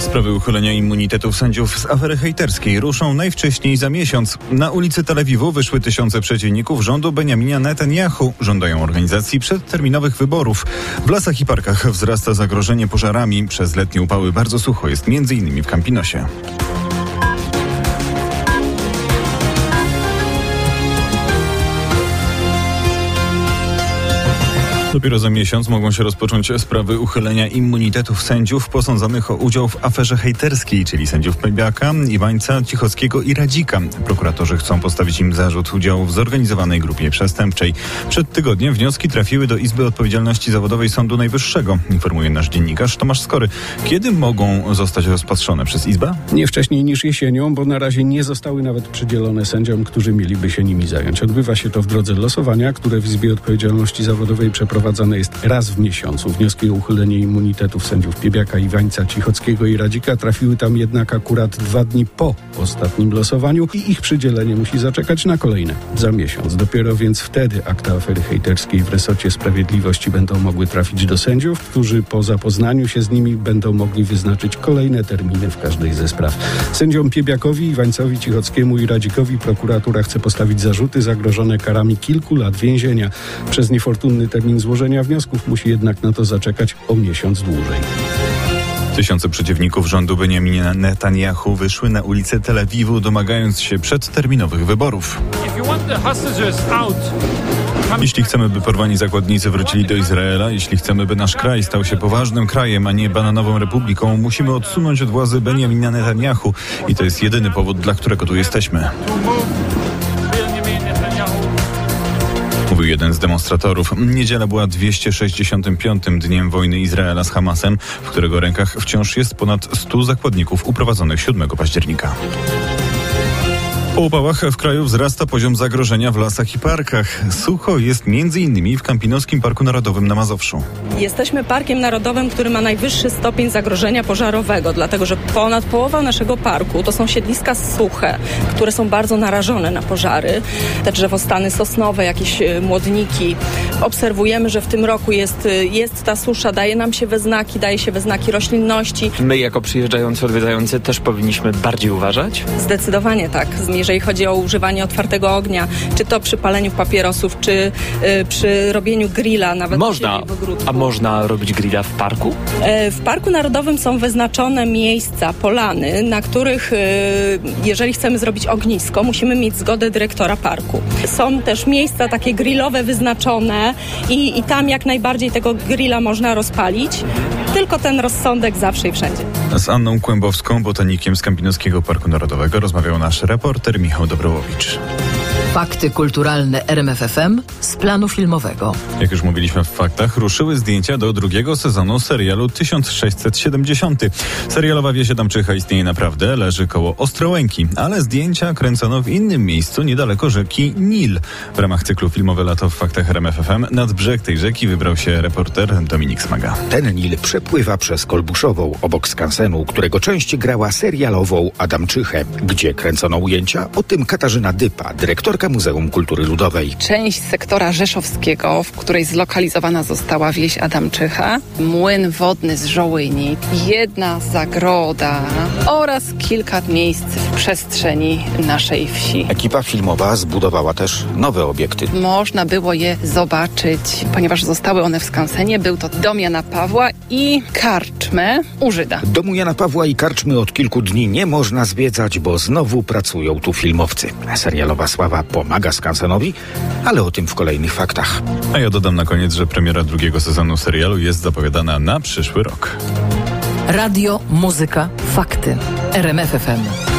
Sprawy uchylenia immunitetów sędziów z afery hejterskiej ruszą najwcześniej za miesiąc. Na ulicy Tel Awiwu wyszły tysiące przeciwników rządu Benjamina Netanjahu. Żądają organizacji przedterminowych wyborów. W lasach i parkach wzrasta zagrożenie pożarami. Przez letnie upały bardzo sucho jest m.in. w Campinosie. Dopiero za miesiąc mogą się rozpocząć sprawy uchylenia immunitetów sędziów posądzonych o udział w aferze hejterskiej, czyli sędziów Piebiaka, Iwańca, Cichockiego i Radzika. Prokuratorzy chcą postawić im zarzut udziału w zorganizowanej grupie przestępczej. Przed tygodniem wnioski trafiły do Izby Odpowiedzialności Zawodowej Sądu Najwyższego, informuje nasz dziennikarz Tomasz Skory. Kiedy mogą zostać rozpatrzone przez Izbę? Nie wcześniej niż jesienią, bo na razie nie zostały nawet przydzielone sędziom, którzy mieliby się nimi zająć. Odbywa się to w drodze losowania, które w Izbie Odpowiedzialności Zawodowej przeprowadzane jest raz w miesiącu. Wnioski o uchylenie immunitetów sędziów Piebiaka, Iwańca, Cichockiego i Radzika trafiły tam jednak akurat 2 dni po ostatnim losowaniu i ich przydzielenie musi zaczekać na kolejne za miesiąc. Dopiero więc wtedy akta afery hejterskiej w resorcie sprawiedliwości będą mogły trafić do sędziów, którzy po zapoznaniu się z nimi będą mogli wyznaczyć kolejne terminy w każdej ze spraw. Sędziom Piebiakowi, Iwańcowi, Cichockiemu i Radzikowi prokuratura chce postawić zarzuty zagrożone karami kilku lat więzienia. Przez niefortunny termin złożenia wniosków musi jednak na to zaczekać o miesiąc dłużej. Tysiące przeciwników rządu Benjamina Netanjahu wyszły na ulicę Tel Awiwu, domagając się przedterminowych wyborów. Jeśli chcemy, by porwani zakładnicy wrócili do Izraela, jeśli chcemy, by nasz kraj stał się poważnym krajem, a nie bananową republiką, musimy odsunąć od władzy Benjamina Netanjahu i to jest jedyny powód, dla którego tu jesteśmy. Mówił jeden z demonstratorów. Niedziela była 265. dniem wojny Izraela z Hamasem, w którego rękach wciąż jest ponad 100 zakładników uprowadzonych 7 października. Po upałach w kraju wzrasta poziom zagrożenia w lasach i parkach. Sucho jest m.in. w Campinoskim Parku Narodowym na Mazowszu. Jesteśmy parkiem narodowym, który ma najwyższy stopień zagrożenia pożarowego, dlatego że ponad połowa naszego parku to są siedliska suche, które są bardzo narażone na pożary. Te drzewostany sosnowe, jakieś młodniki. Obserwujemy, że w tym roku jest ta susza, daje się we znaki roślinności. My jako przyjeżdżający, odwiedzający też powinniśmy bardziej uważać? Zdecydowanie tak. Jeżeli chodzi o używanie otwartego ognia, czy to przy paleniu papierosów, czy przy robieniu grilla, nawet można, w ogródku. A można robić grilla w parku? W Parku Narodowym są wyznaczone miejsca, polany, na których jeżeli chcemy zrobić ognisko, musimy mieć zgodę dyrektora parku. Są też miejsca takie grillowe wyznaczone i tam jak najbardziej tego grilla można rozpalić, tylko ten rozsądek zawsze i wszędzie. Z Anną Kłębowską, botanikiem z Campinoskiego Parku Narodowego, rozmawiał nasz reporter Michał Dobrołowicz. Fakty kulturalne RMF FM z planu filmowego. Jak już mówiliśmy w faktach, ruszyły zdjęcia do drugiego sezonu serialu 1670. Serialowa wieś Adamczycha istnieje naprawdę, leży koło Ostrołęki, ale zdjęcia kręcono w innym miejscu niedaleko rzeki Nil. W ramach cyklu Filmowe Lato w faktach RMF FM nad brzeg tej rzeki wybrał się reporter Dominik Smaga. Ten Nil przepływa przez Kolbuszową, obok skansenu, którego część grała serialową Adamczychę. Gdzie kręcono ujęcia? O tym Katarzyna Dypa, dyrektorka Muzeum Kultury Ludowej. Część sektora rzeszowskiego, w której zlokalizowana została wieś Adamczycha, młyn wodny z Żołyni, jedna zagroda oraz kilka miejsc w przestrzeni naszej wsi. Ekipa filmowa zbudowała też nowe obiekty. Można było je zobaczyć, ponieważ zostały one w skansenie. Był to dom Jana Pawła i karczmę u Żyda. Domu Jana Pawła i karczmy od kilku dni nie można zwiedzać, bo znowu pracują tu filmowcy. Serialowa sława pomaga skansenowi, ale o tym w kolejnych faktach. A ja dodam na koniec, że premiera drugiego sezonu serialu jest zapowiadana na przyszły rok. Radio, muzyka, fakty. RMF FM.